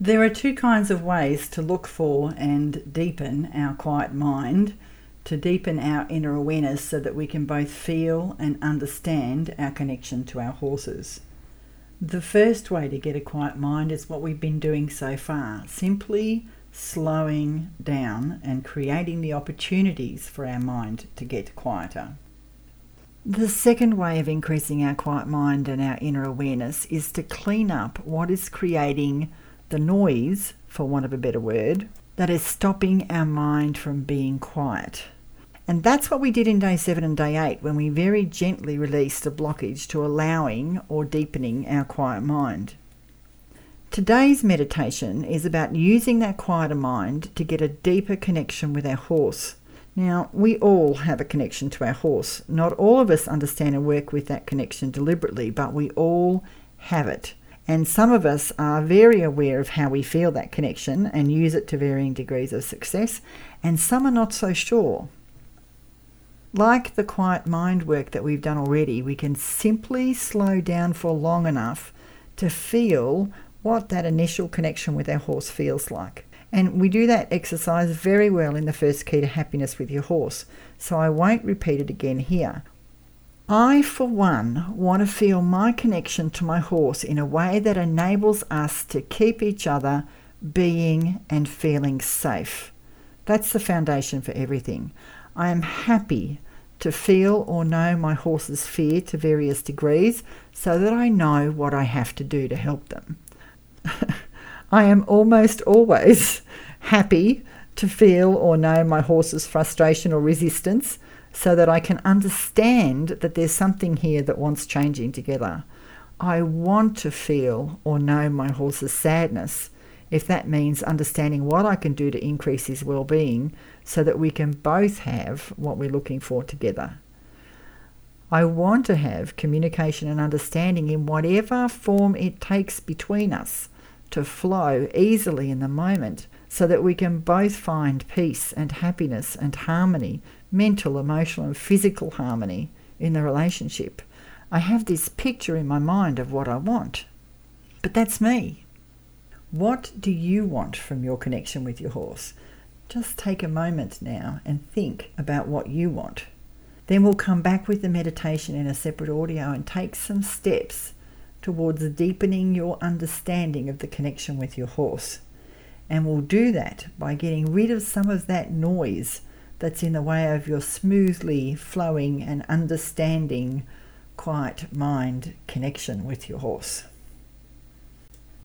There are two kinds of ways to look for and deepen our quiet mind, to deepen our inner awareness so that we can both feel and understand our connection to our horses. The first way to get a quiet mind is what we've been doing so far, simply slowing down and creating the opportunities for our mind to get quieter. The second way of increasing our quiet mind and our inner awareness is to clean up what is creating the noise, for want of a better word, that is stopping our mind from being quiet. And that's what we did in day 7 and day 8 when we very gently released a blockage to allowing or deepening our quiet mind. Today's meditation is about using that quieter mind to get a deeper connection with our horse. Now, we all have a connection to our horse. Not all of us understand and work with that connection deliberately, but we all have it. And some of us are very aware of how we feel that connection and use it to varying degrees of success, and some are not so sure. Like the quiet mind work that we've done already, we can simply slow down for long enough to feel what that initial connection with our horse feels like. And we do that exercise very well in the first key to happiness with your horse, so I won't repeat it again here. I, for one, want to feel my connection to my horse in a way that enables us to keep each other being and feeling safe. That's the foundation for everything. I am happy to feel or know my horse's fear to various degrees so that I know what I have to do to help them. I am almost always happy to feel or know my horse's frustration or resistance so that I can understand that there's something here that wants changing together. I want to feel or know my horse's sadness, if that means understanding what I can do to increase his well-being so that we can both have what we're looking for together. I want to have communication and understanding in whatever form it takes between us to flow easily in the moment so that we can both find peace and happiness and harmony, mental, emotional and physical harmony in the relationship. I have this picture in my mind of what I want, but that's me. What do you want from your connection with your horse? Just take a moment now and think about what you want. Then we'll come back with the meditation in a separate audio and take some steps towards deepening your understanding of the connection with your horse. And we'll do that by getting rid of some of that noise that's in the way of your smoothly flowing and understanding quiet mind connection with your horse.